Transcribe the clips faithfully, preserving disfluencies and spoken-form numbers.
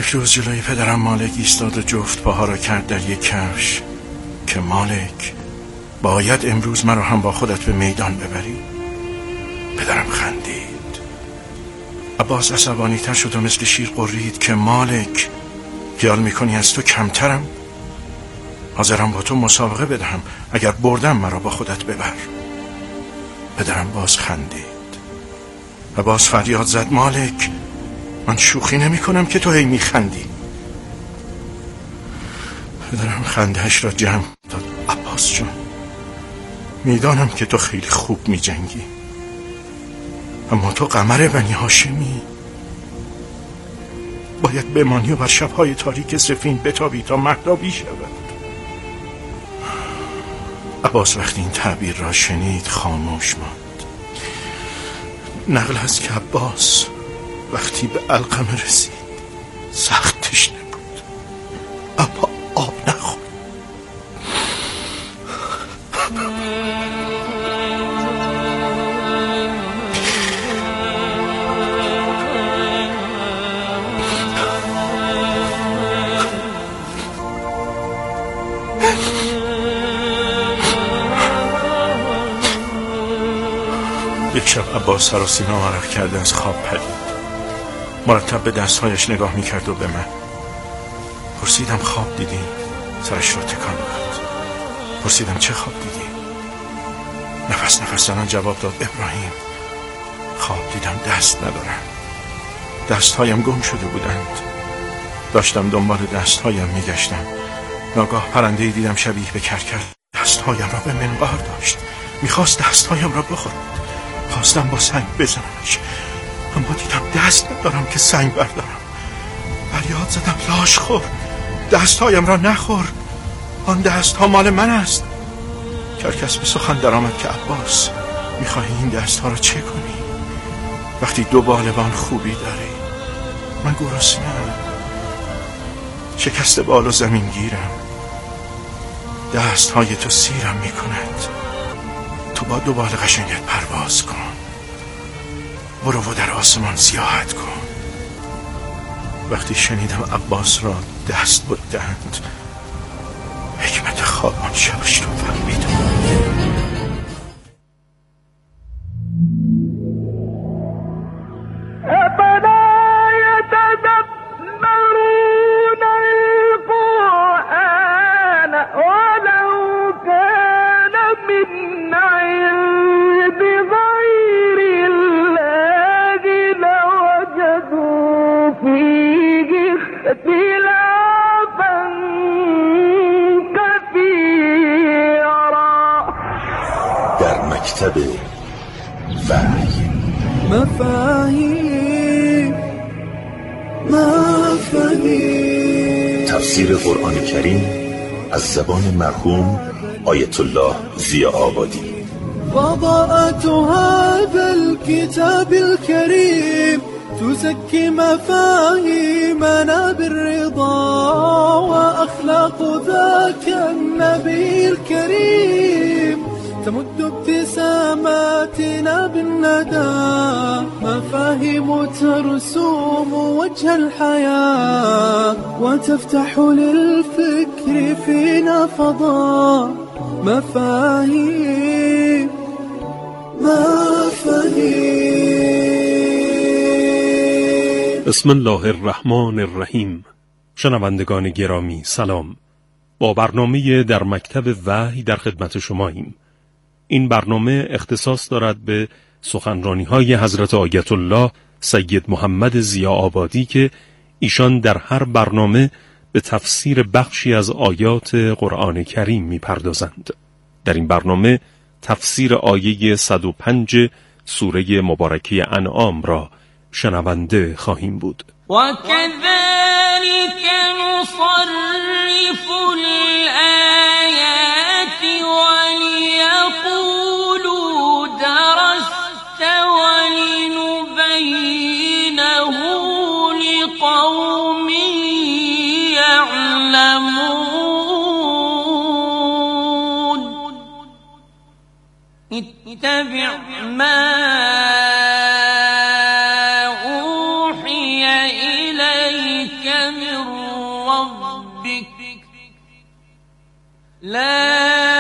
روز جلوی پدرم مالک ایستاد و جفت پاها را کرد در یک کفش که مالک باید امروز مرا هم با خودت به میدان ببری. پدرم خندید. عباس عصبانی تر شد و مثل شیر قرید که مالک خیال میکنی از تو کمترم؟ حاضرم با تو مسابقه بدهم، اگر بردم مرا با خودت ببر. پدرم باز خندید. عباس فریاد زد مالک من شوخی نمی کنم که تو هی می خندی. پدرم خندهش را جمع داد. عباس جان میدانم که تو خیلی خوب می جنگی، اما تو قمر بنی هاشمی، باید بمانی و بر شبهای تاریک سفین بتابی تا مهتابی شود. عباس وقتی این تعبیر را شنید خاموش ماند. نقل است که عباس وقتی به علقمه رسید سخت تشنه بود، اما آب نخورد. یک شب عباس سر و سینا عرق کرده از خواب پرید. مرتب به دستهایش نگاه میکرد و به من. پرسیدم خواب دیدی؟ سرش را تکان داد. پرسیدم چه خواب دیدی؟ نفس نفس زنان جواب داد ابراهیم خواب دیدم دست ندارم، دستهایم گم شده بودند. داشتم دنبال دستهایم میگشتم، ناگاه پرنده‌ای دیدم شبیه به کرکر دستهایم را به منقار داشت، میخواست دستهایم را بخورد. خواستم با سنگ بزنمش، اما دیدم دست ندارم که سنگ بردارم. فریاد زدم لاش خور، دستهایم را نخور، آن دستها مال من است. کرکس به سخن در آمد که عباس میخواهی این دستها را چه کنی؟ وقتی دو بالبان خوبی داری، من گرسنه‌ام، شکست بال و زمین گیرم، دستهای تو سیرم میکند. تو با دو بال قشنگت پرواز کن، برو و در آسمان سیاحت کن. وقتی شنیدم عباس را دست بردند، حکمت خواب آن شبش رو فهمیدم. مکتب وحی مفاهیم مفاهیم تفسیر قرآن کریم از زبان مرحوم آیت الله ضیاء‌آبادی. وضعت هذا الكتاب الكريم تزكي مفاهيمنا بالرضا وأخلاق ذاك النبي الكريم تمد ابتساماتنا بالندى مفاهيم ترسوم وجه الحياة وتفتح للفكر فينا فضاء مفاهيم مفاهيم. بسم الله الرحمن الرحیم. شنوندگان گرامی سلام. با برنامه در مکتب وحی در خدمت شماییم. این برنامه اختصاص دارد به سخنرانی‌های حضرت آیت الله سید محمد ضیاء‌آبادی که ایشان در هر برنامه به تفسیر بخشی از آیات قرآن کریم می‌پردازند. در این برنامه تفسیر آیه صد و پنج سوره مبارکه انعام را شنونده خواهیم بود. و كذلك نصرف الآیات وليقولوا درست ولنبينه لقوم يعلمون اتبع ما أوحي إليك من لا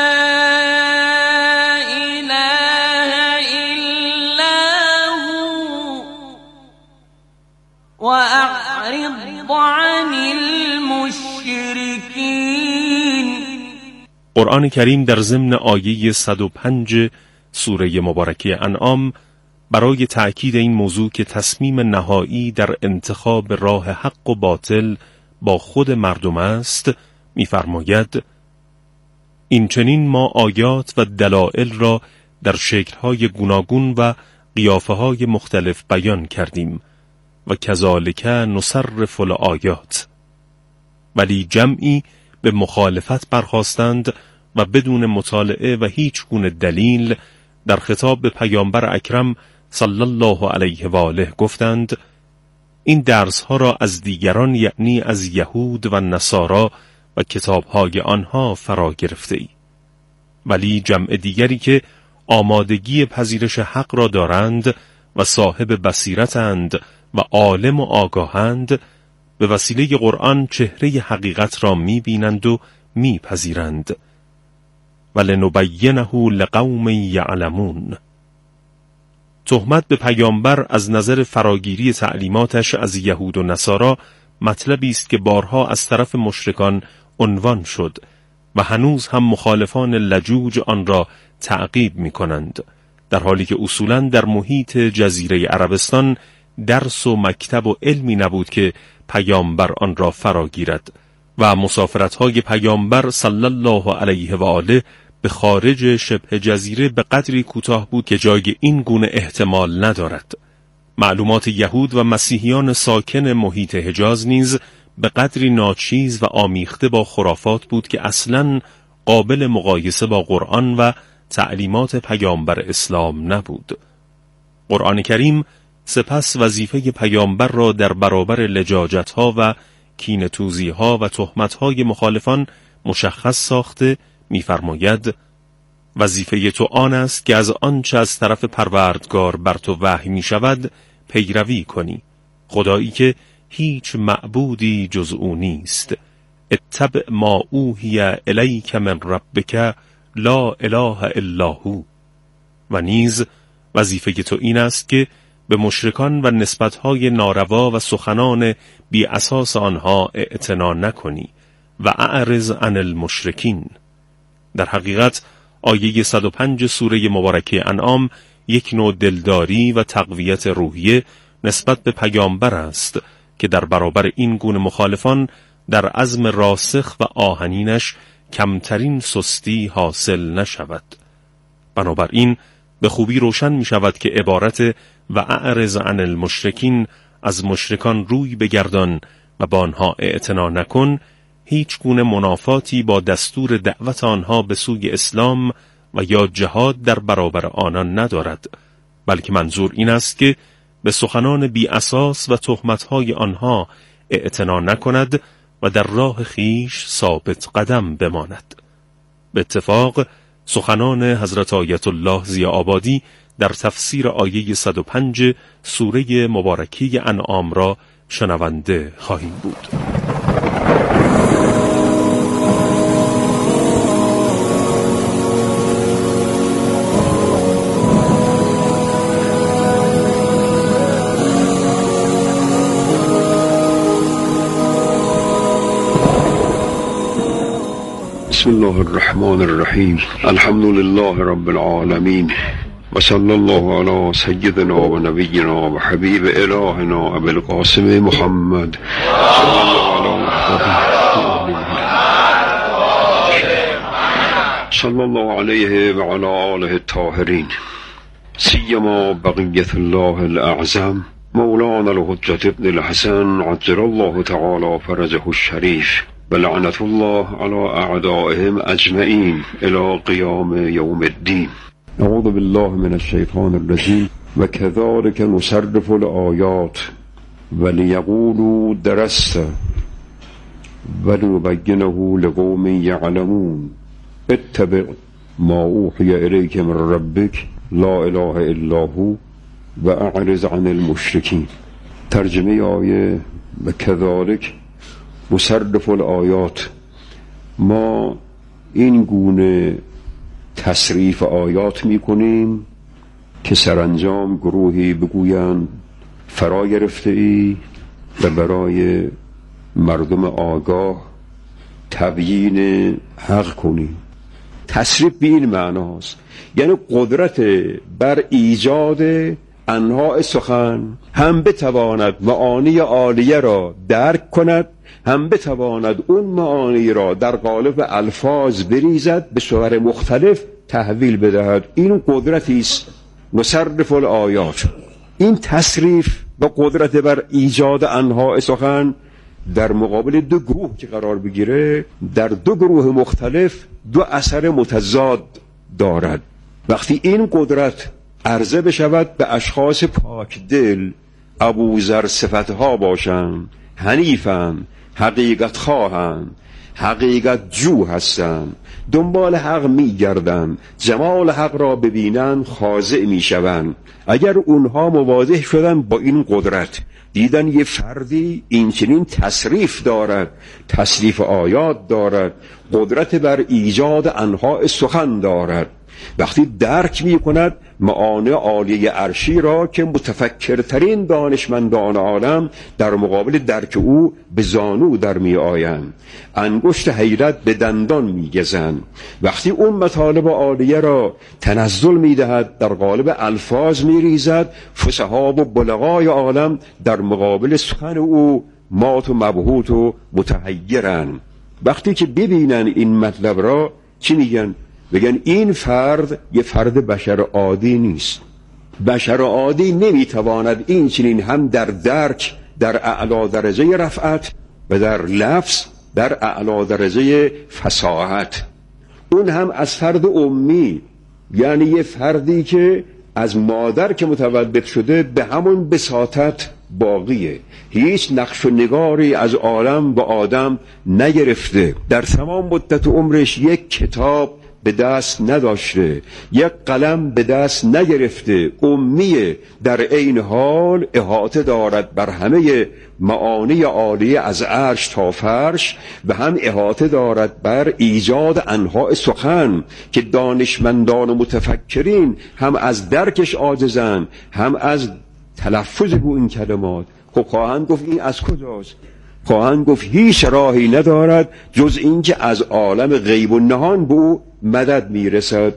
إله إلا هو وأعرض عن المشركين. قرآن کریم در ضمن آیه صد و پنج سوره مبارکه انعام برای تأکید این موضوع که تصمیم نهایی در انتخاب راه حق و باطل با خود مردم است می‌فرماید: این چنین ما آیات و دلائل را در شکل‌های گوناگون و قیافه‌های مختلف بیان کردیم و کذالک نصرف الآیات. ولی جمعی به مخالفت برخاستند و بدون مطالعه و هیچ گونه دلیل در خطاب به پیامبر اکرم صلی الله علیه و آله گفتند: این درس‌ها را از دیگران، یعنی از یهود و نصارا و کتاب‌های آنها فرا گرفته ای. ولی جمع دیگری که آمادگی پذیرش حق را دارند و صاحب بصیرتند و عالم و آگاهند، به وسیله قرآن چهره حقیقت را می‌بینند و می‌پذیرند. ولنبینه لقوم یعلمون. تهمت به پیامبر از نظر فراگیری تعلیماتش از یهود و نصارا مطلبی است که بارها از طرف مشرکان عنوان شد و هنوز هم مخالفان لجوج آن را تعقیب می کنند، در حالی که اصولاً در محیط جزیره عربستان درس و مکتب و علمی نبود که پیامبر آن را فراگیرد و مسافرت‌های پیامبر صلی الله علیه و آله به خارج شبه جزیره به قدری کوتاه بود که جای این گونه احتمال ندارد. معلومات یهود و مسیحیان ساکن محیط حجاز نیز به قدری ناچیز و آمیخته با خرافات بود که اصلاً قابل مقایسه با قرآن و تعلیمات پیامبر اسلام نبود. قرآن کریم سپس وظیفه پیامبر را در برابر لجاجت‌ها و کینه‌توزی‌ها و تهمت‌های مخالفان مشخص ساخته می‌فرماید: وظیفه تو آن است که از آنچه از طرف پروردگار بر تو وحی می‌شود پیروی کنی، خدایی که هیچ معبودی جز او نیست. اتبع ما اوحی الیک من ربک لا اله الا هو. و نیز وظیفه تو این است که به مشرکان و نسبت‌های ناروا و سخنان بی اساس آنها اعتنا نکنی و اعرض عن المشرکین. در حقیقت آیه صد و پنج سوره مبارکه انعام یک نوع دلداری و تقویت روحیه نسبت به پیامبر است که در برابر این گونه مخالفان در عزم راسخ و آهنینش کمترین سستی حاصل نشود. بنابراین به خوبی روشن می شود که عبارت و اعرض عن المشرکین، از مشرکان روی بگردان و با آنها اعتنا نکن، هیچ گونه منافاتی با دستور دعوت آنها به سوی اسلام و یا جهاد در برابر آنان ندارد، بلکه منظور این است که به سخنان بی اساس و تهمت‌های آنها اعتنا نکند و در راه خیش ثابت قدم بماند. به اتفاق سخنان حضرت آیت الله ضیاءآبادی در تفسیر آیه صد و پنج سوره مبارکه انعام را شنونده خواهیم بود. بسم الله الرحمن الرحیم. الحمد لله رب العالمین و صلی الله علی سیدنا و نبینا و حبیب الهنا ابی القاسم محمد صلی الله علیه صلی الله علیه و علی آله الطاهرین، سیما بقیت الله الاعظم مولانا الحجة ابن الحسن عجل الله تعالی فرجه الشریف، بلعنت الله على اعدائهم اجمعین الى قیام یوم الدین. اعوذ بالله من الشیطان الرجیم و كذلك نصرف الآیات ولیقولوا درست ونبینه لقوم یعلمون اتبع ما اوحی الیک من ربک لا اله الا هو و اعرض عن المشرکین. ترجمه آیه و كذلك نصرف الآیات، ما این گونه تصریف آیات میکنیم که سرانجام گروهی بگویند فرا گرفته ای و برای مردم آگاه تبیین حق کنی. تصریف به این معناست، یعنی قدرت بر ایجاد انواع سخن هم بتواند معانی عالیه را درک کند، هم بتواند اون معانی را در قالب الفاظ بریزد، به صور مختلف تحویل بدهد. این قدرتی است مصرف الآیات. این تصریف و قدرت بر ایجاد انواع سخن در مقابل دو گروه که قرار بگیره، در دو گروه مختلف دو اثر متضاد دارد. وقتی این قدرت عرضه بشود به اشخاص پاک دل، ابوذر صفتها باشند، حنیفند، حقیقت خواهند، حقیقت جو هستند، دنبال حق می گردند، جمال حق را ببینند خاضع می شوند. اگر اونها مواجه شدن با این قدرت، دیدن یه فردی این چنین تصریف دارد، تصریف آیات دارد، قدرت بر ایجاد انواع سخن دارد، وقتی درک می کند معانی عالیه عرشی را که متفکرترین دانشمندان عالم در مقابل درک او به زانو در می آیند، انگشت حیرت به دندان می گزند. وقتی اون مطالب عالیه را تنزل می دهد، در قالب الفاظ می ریزد، فصحا و بلغای عالم در مقابل سخن او مات و مبهوت و متحیرند. وقتی که ببینن این مطلب را چی میگن؟ بگن این فرد یه فرد بشر عادی نیست. بشر عادی نمیتواند این چنین هم در درک در اعلی درجه رفعت و در لفظ در اعلی درجه فصاحت، اون هم از فرد امی، یعنی یه فردی که از مادر که متولد شده به همون بساطت باقیه، هیچ نقش و نگاری از عالم و آدم نگرفته، در تمام مدت عمرش یک کتاب به دست نداشته، یک قلم به دست نگرفته، امیه، در این حال احاطه دارد بر همه معانی عالیه از عرش تا فرش و هم احاطه دارد بر ایجاد انواع سخن که دانشمندان و متفکرین هم از درکش عاجزند، هم از تلفظ به این کلمات. خب خواهند گفت این از کجاست؟ خواهند گفت هیچ راهی ندارد جز این که از عالم غیب و نهان به او مدد میرسد.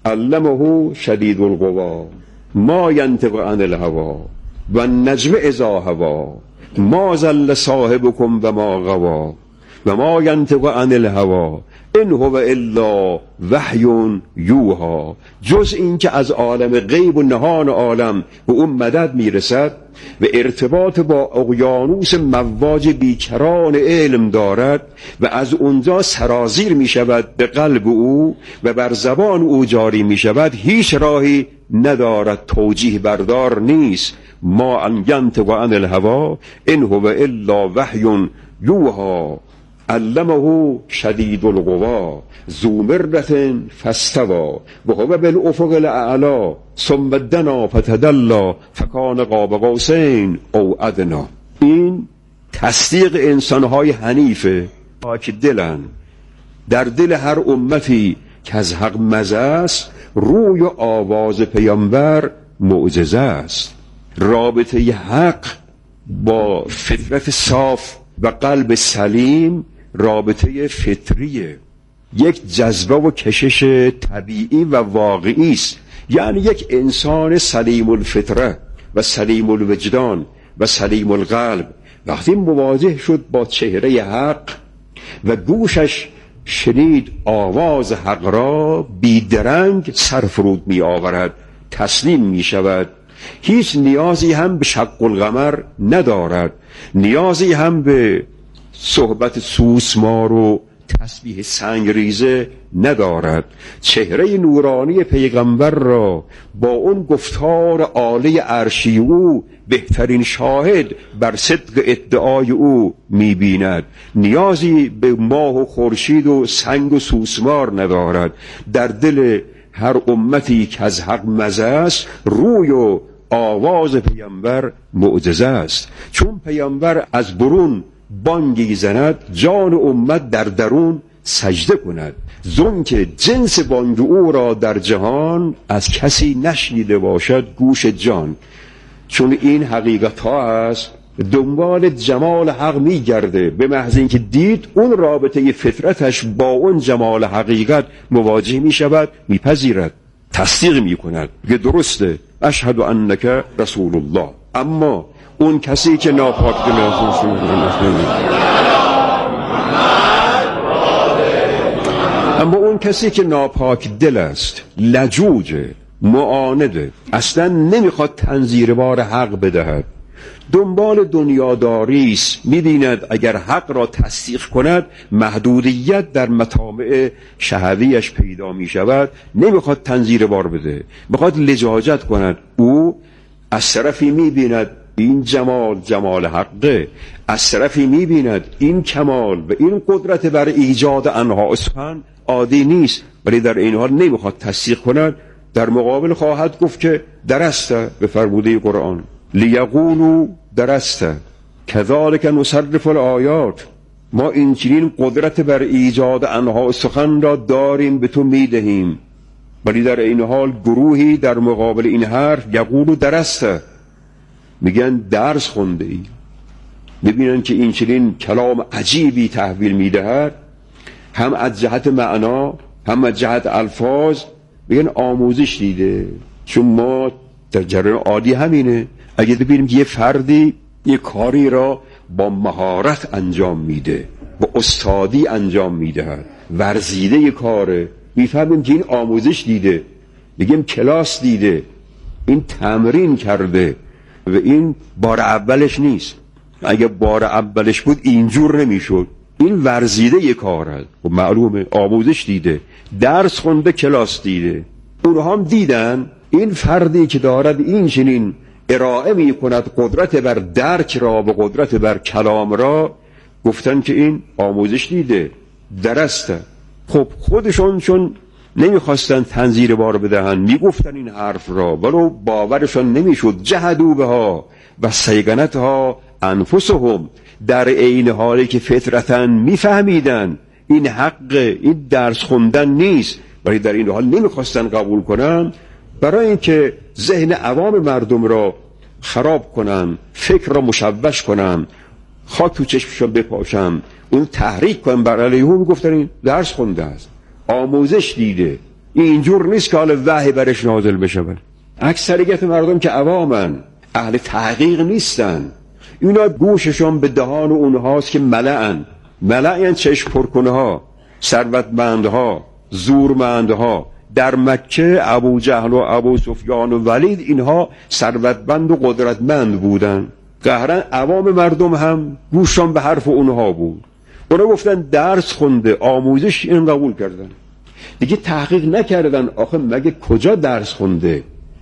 علمه شدید القوا ما ینطق عن الهوا و النجم اذا هوا ما ضل صاحبکم و ما غوا و ما ینطق عن الهوا ان هو الا وحی یوحی. جز این که از عالم غیب و نهان عالم به اون مدد میرسد و ارتباط با اقیانوس مواج بیکران علم دارد و از اونجا سرازیر می شود به قلب او و بر زبان او جاری می شود، هیچ راهی ندارد، توجیه بردار نیست. ما ان ینطق عن الهوا ان هو الا وحی یوحی علمه شدید القوا ذو مرة فاستوى وهو بالافق الاعلی ثم دنا فتدلی فکان قاب قوسین او ادنی. این تصدیق انسانهای حنیفه پاک دلن. در دل هر امتی که از حق مزه است، روی و آواز پیامبر معجزه است. رابطه حق با فطرت صاف و قلب سلیم رابطه فطریه، یک جذبه و کشش طبیعی و واقعی است. یعنی یک انسان سلیم الفطره و سلیم الوجدان و سلیم القلب وقتی مواجه شد با چهره حق و گوشش شنید آواز حق را، بیدرنگ سرفرود می آورد، تسلیم می شود. هیچ نیازی هم به شق القمر ندارد، نیازی هم به صحبت سوسمار و تسبیح سنگریزه ندارد. چهره نورانی پیغمبر را با اون گفتار عالی عرشی او بهترین شاهد بر صدق ادعای او می‌بیند. نیازی به ماه و خورشید و سنگ و سوسمار ندارد. در دل هر امتی که از حق مزه است، روی و آواز پیامبر معجزه است. چون پیامبر از برون بانگی زند، جان امت در درون سجده کند. زون که جنس بانگ او را در جهان از کسی نشنیده باشد گوش جان. چون این حقیقت ها است دنبال جمال حق می گرده، به محض اینکه دید اون رابطه فطرتش با اون جمال حقیقت مواجه می شود، می پذیرد، تصدیق می کند که درسته، اشهد انک رسول الله. اما اون کسی که ناپاک دل است، اما اون کسی که ناپاک دل است، لجوجه، معانده، اصلا نمیخواد تنظیر بار حق بدهد، دنبال دنیاداری است، می‌بیند اگر حق را تصدیق کند محدودیت در مطامع شهویش پیدا می‌شود، نمیخواد تنظیر بار بده، میخواد لجاجت کند. او از طرفی می‌بیند این جمال جمال حقه، از طرفی می‌بیند این کمال و این قدرت بر ایجاد انواع سخن عادی نیست، ولی در این حال نمیخواد تصدیق کند. در مقابل خواهد گفت که درسته، به فرموده قرآن لیقولوا درسته کذالک نصرف الآیات، ما اینچنین قدرت بر ایجاد انواع سخن را داریم به تو میدهیم، ولی در این حال گروهی در مقابل این حرف یقولوا درسته، میگن درس خونده ای. میبینن که اینچنین کلام عجیبی تحویل میدهد، هم از جهت معنا هم از جهت الفاظ، میگن آموزش دیده. چون ما در جریان عادی همینه، اگه ببینیم که یه فردی یه کاری را با مهارت انجام میده، با استادی انجام میده، ورزیده یه کاره، میفهمیم که این آموزش دیده، میگیم کلاس دیده، این تمرین کرده و این بار اولش نیست. اگه بار اولش بود اینجور نمیشد، این ورزیده یه کار هست و معلومه آموزش دیده، درس خونده، کلاس دیده. اونها هم دیدن این فردی که دارد این چنین ارائه می کند قدرت بر درک را و قدرت بر کلام را، گفتن که این آموزش دیده، درسته. خب خودشون چون نمیخواستن تنظیر بار بدهن، میگفتن این حرف را، ولو باورشان نمیشد. جهدوا بها و سیغنتها انفسهم، در عین حالی که فطرتاً میفهمیدن این حق، این درس خوندن نیست، ولی در این حال نمیخواستن قبول کنن. برای اینکه ذهن عوام مردم را خراب کنن، فکر را مشوش کنن، خاک تو چشمشون بپاشن، اون تحریک کنن بر علیه اون، گفتن این درس خونده است، آموزش دیده، این اینجور نیست که حال وحی برش نازل بشه. اکثریت مردم که عوامن، اهل تحقیق نیستن، اینا گوششون به دهان اونهاست که ملعن. ملعن چشم پرکنه ها، ثروتمندها، زورمندها. در مکه ابو جهل و ابو سفیان و ولید اینها ثروتمند و قدرتمند بودن، قهرن عوام مردم هم گوششون به حرف اونها بود. اونا گفتن درس خونده، آموزش، این قبول کردن، دیگه تحقیق نکردن. آخه مگه کجا درس خونده؟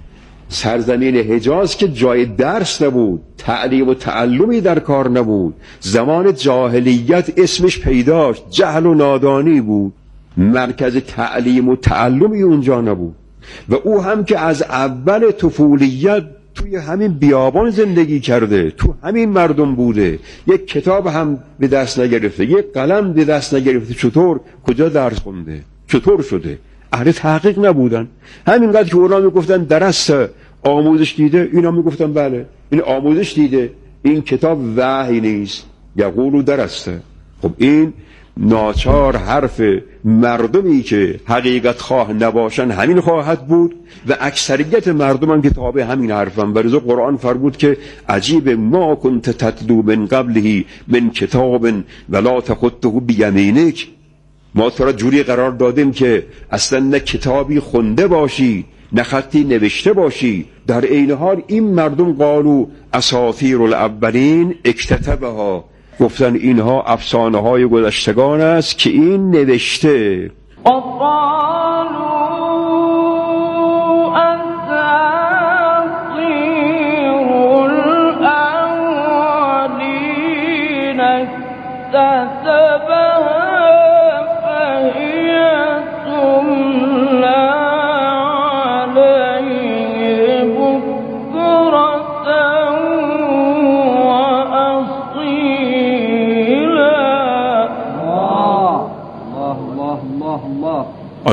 سرزمین حجاز که جای درس نبود، تعلیم و تعلمی در کار نبود، زمان جاهلیت اسمش پیداست، جهل و نادانی بود، مرکز تعلیم و تعلمی اونجا نبود. و او هم که از اول طفولیت توی همین بیابان زندگی کرده، تو همین مردم بوده، یک کتاب هم به دست نگرفته، یک قلم به دست نگرفته، چطور کجا درس خونده؟ چطور شده؟ اهل تحقیق نبودن. همینقدر که اونا میگفتن درست آموزش دیده، اینا میگفتن بله این آموزش دیده، این کتاب وحی نیست، یقولو درسته. خب این ناچار حرف مردمی که حقیقت خواه نباشن همین خواهد بود و اکثریت مردم هم که تابع همین حرفن. برای قرآن فرمود که عجیب ما کنت تتلو من قبله من کتاب ولا تخطه بیمینک، ما تو را جوری قرار دادیم که اصلا نه کتابی خونده باشی نه خطی نوشته باشی. در عین حال این مردم قالو اساطیر الاولین اکتتبها، گفتن اینها افسانه های گذشتگان است که این نوشته.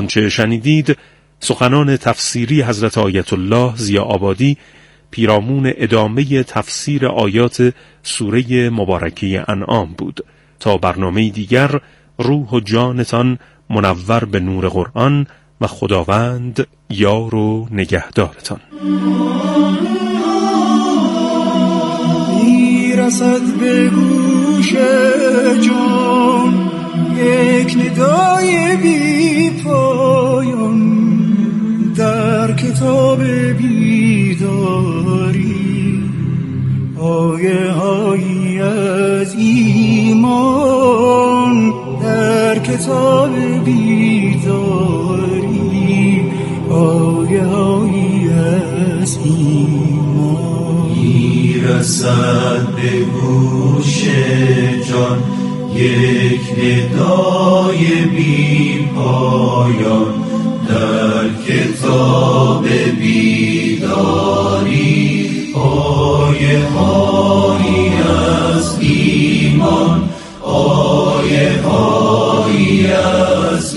آنچه شنیدید سخنان تفسیری حضرت آیت الله ضیا آبادی پیرامون ادامه تفسیر آیات سوره مبارکه انعام بود. تا برنامه دیگر روح و جانتان منور به نور قرآن و خداوند یار و نگهدارتان. میرسد به گوش جان یک ندای بی پایان در کتاب بیداری، آیه هایی از ایمان در کتاب بیداری، آیه هایی از ایمان. میرسد به گوش جان یک ندای بی پایان در کتاب بیداری، آیه هایی از ایمان، آیه هایی از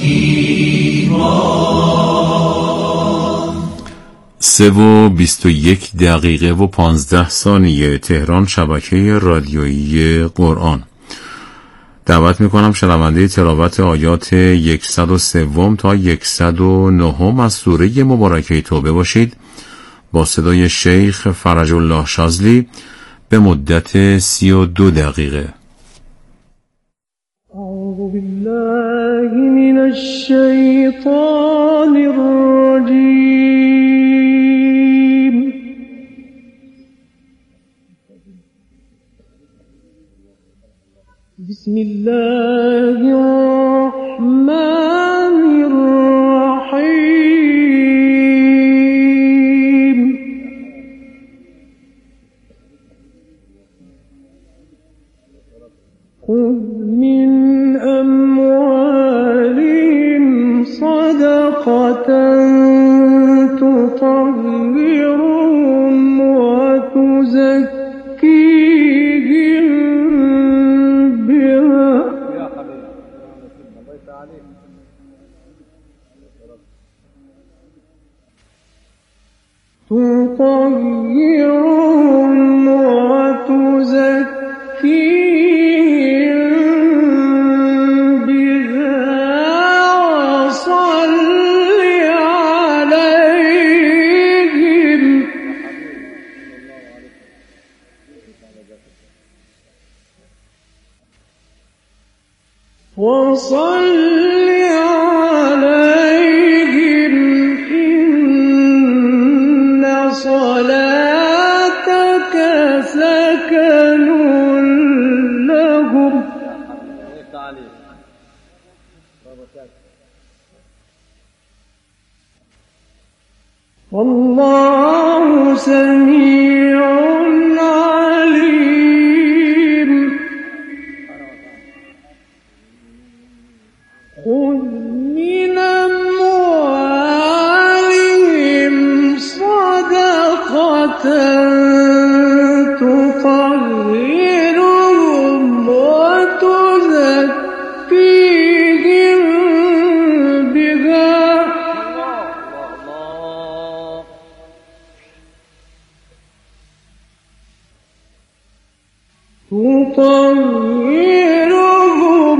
ایمان. سه و بیست و یک دقیقه و پانزده ثانیه تهران، شبکه رادیویی قرآن. دعوت میکنم شنونده تلاوت آیات صد و سه تا صد و نه از سوره مبارکه توبه باشید با صدای شیخ فرج الله شاذلی به مدت سی و دو دقیقه. اعوذ بالله من الشیطان الرجیم. بسم الله الرحمن الرحیم. خذ من أموالهم صدقة تطهرهم وتزكيهم بها تطهرهم وتزكيهم بها وصل عليهم وصل عليهم إن صلاتك سكن لهم والله سميع عليم. خذ من أموالهم صدقة تطهرهم وتزكيهم بها تطهرهم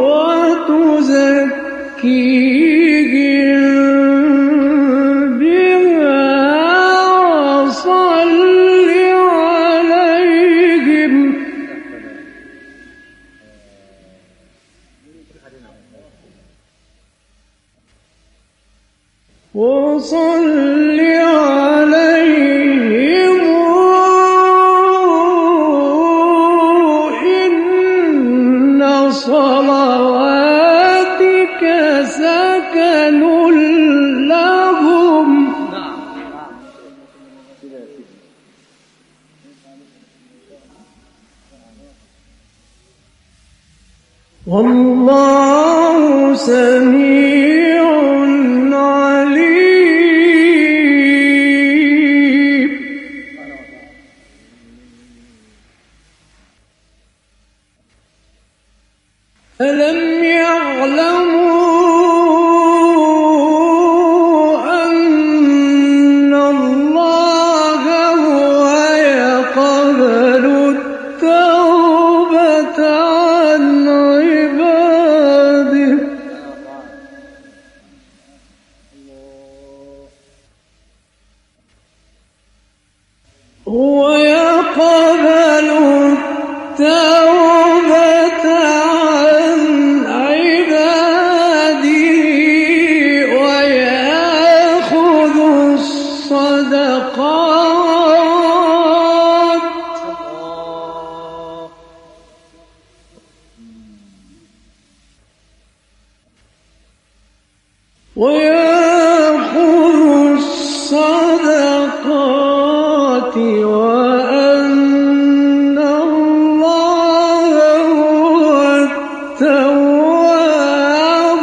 وتزكيهم بها وصل عليهم وصل عليهم إن صلواتك سكن لهم والله سميع عليم. ألم يعلموا عن عباده ويقبل التوبة عن عباده ويأخذ الصدقات ويأخذ الصدقات وأن الله هو التواب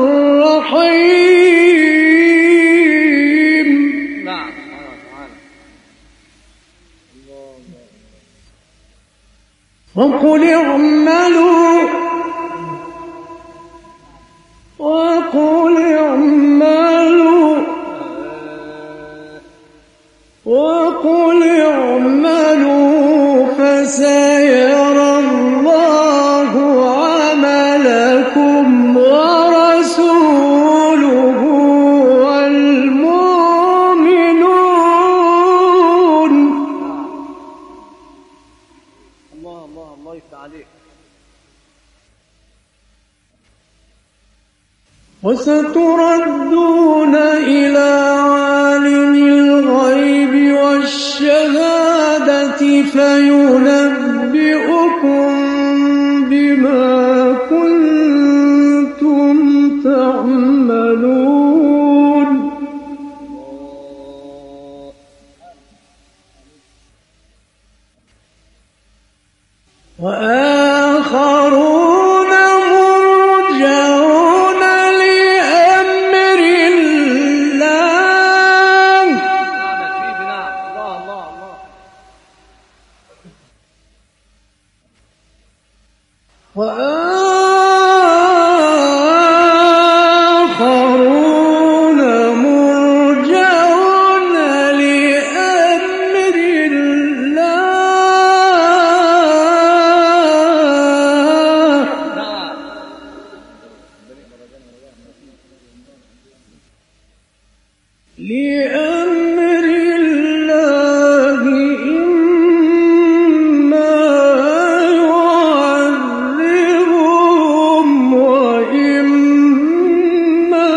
الرحيم. نعم. وقل اعملوا وقل اعملوا وقل اعملوا فسيرى الله عملكم ورسوله والمؤمنون. الله الله الله يفتح عليك. وستردون إلى عالم الغيب والشهادة فينبئكم بما كنتم تعملون. وآخرون مرجعون لأمر الله وآخرون مرجعون لأمر الله لأمر الله إما يعذبهم وإما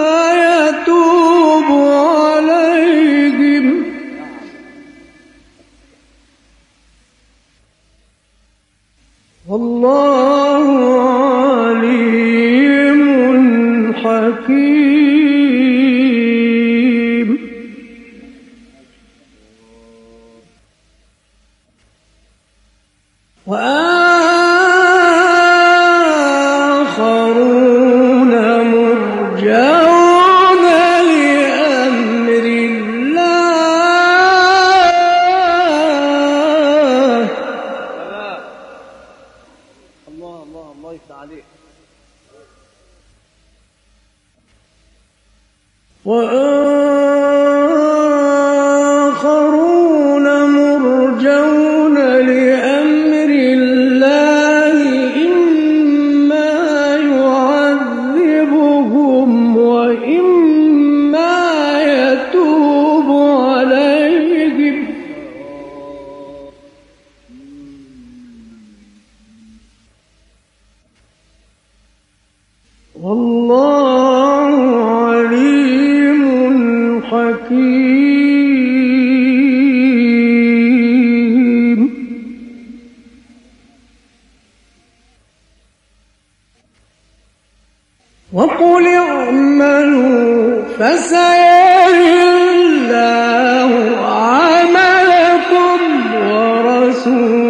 يتوب عليهم والله عليم حكيم. وآخرون مرجعون لأمر الله. الله الله الله يفتح عليك. وآخرون مرجعون لأمر الله إما يعذبهم وإما يتوب عليهم والله عليم حكيم. وقل اعملوا فسيرى الله عملكم ورسوله